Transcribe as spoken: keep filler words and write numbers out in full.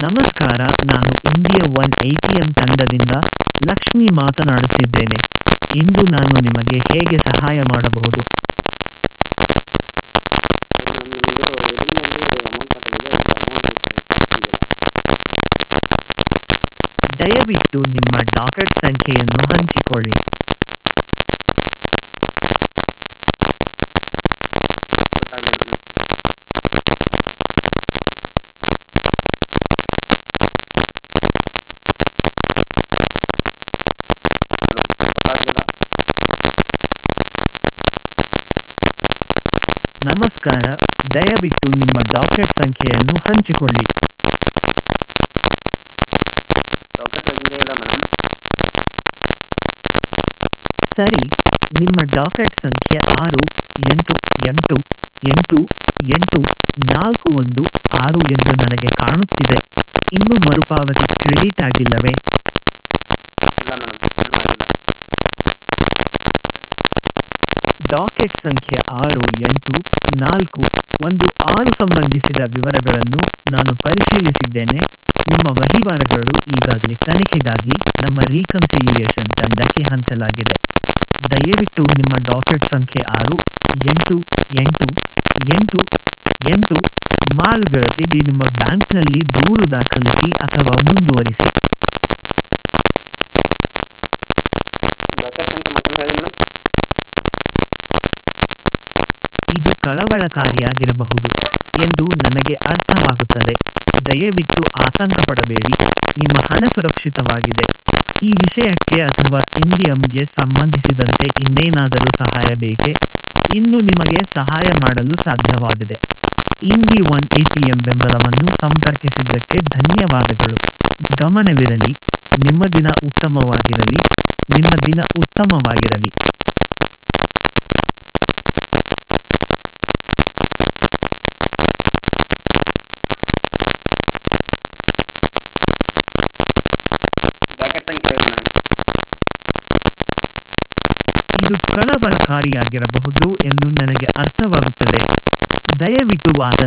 ನಮಸ್ಕಾರ, ನಾನು India one ATM ತಂಡದಿಂದ ಲಕ್ಷ್ಮಿ ಮಾತನಾಡುತ್ತಿದ್ದೇನೆ. ಇಂದು ನಾನು ನಿಮಗೆ ಹೇಗೆ ಸಹಾಯ ಮಾಡಬಹುದು? ದಯವಿಟ್ಟು ನಿಮ್ಮ ಡಾಕೆಟ್ ಸಂಖ್ಯೆಯನ್ನು ಹಂಚಿಕೊಳ್ಳಿ. ನಮಸ್ಕಾರ, ದಯವಿಟ್ಟು ನಿಮ್ಮ ಡಾಕೆಟ್ ಸಂಖ್ಯೆಯನ್ನು ಹಂಚಿಕೊಳ್ಳಿ. ಸರಿ, ನಿಮ್ಮ ಡಾಕೆಟ್ ಸಂಖ್ಯೆ ಆರು ಎಂಟು ಎಂಟು ಎಂಟು ಎಂಟು ನಾಲ್ಕು ಒಂದು ಆರು ಎಂದು ನನಗೆ ಕಾಣುತ್ತಿದೆ. ಇನ್ನೂ ಮರುಪಾವತಿ ಕ್ರೆಡಿಟ್ ಆಗಿಲ್ಲವೇ? ಡಾಕೆಟ್ ಸಂಖ್ಯೆ ಆರು ಎಂಟು ನಾಲ್ಕು ಒಂದು ಆರು ಸಂಬಂಧಿಸಿದ ವಿವರಗಳನ್ನು ನಾನು ಪರಿಶೀಲಿಸಿದ್ದೇನೆ. ನಿಮ್ಮ ವಹಿವಾಟುಗಳು ಈಗಾಗಲೇ ತನಿಖೆಗಾಗಿ ನಮ್ಮ ರೀಕನ್ಸಿಲಿಯೇಷನ್ ತಂಡಕ್ಕೆ ಹಂಚಲಾಗಿದೆ. ದಯವಿಟ್ಟು ನಿಮ್ಮ ಡಾಕೆಟ್ ಸಂಖ್ಯೆ ಆರು ಎಂಟು ಎಂಟು ಎಂಟು ಎಂಟು ಮಾಲ್ಗಳಿಗೆ ನಿಮ್ಮ ಬ್ಯಾಂಕ್ನಲ್ಲಿ ದೂರು ದಾಖಲಿಸಿ ಅಥವಾ ಮುಂದುವರಿಸಿ. ಇದು ಕಳವಳಕಾರಿಯಾಗಿರಬಹುದು ಎಂದು ನನಗೆ ಅರ್ಥವಾಗುತ್ತದೆ. ದಯವಿಟ್ಟು ಆತಂಕಪಡಬೇಡಿ, ನಿಮ್ಮ ಹಣ ಸುರಕ್ಷಿತವಾಗಿದೆ. ಈ ವಿಷಯಕ್ಕೆ ಅಥವಾ ಇಂಡಿಯಂಗೆ ಸಂಬಂಧಿಸಿದಂತೆ ಇನ್ನೇನಾದರೂ ಸಹಾಯ ಬೇಕೇ? ಇನ್ನು ನಿಮಗೆ ಸಹಾಯ ಮಾಡಲು ಸಾಧ್ಯವಾಗಿದೆ. ಇಂಡಿ ಒನ್ ಎಟಿಎಂ ಬೆಂಬಲವನ್ನು ಸಂಪರ್ಕಿಸಿದ್ದಕ್ಕೆ ಧನ್ಯವಾದಗಳು. ಗಮನವಿರಲಿ, ನಿಮ್ಮ ದಿನ ಉತ್ತಮವಾಗಿರಲಿ. ನಿಮ್ಮ ದಿನ ಉತ್ತಮವಾಗಿರಲಿ. ಇದು ಕಳವಳಕಾರಿಯಾಗಿರಬಹುದು ಎಂದು ನನಗೆ ಅರ್ಥವಾಗುತ್ತದೆ. ದಯವಿಟ್ಟು ವಾದ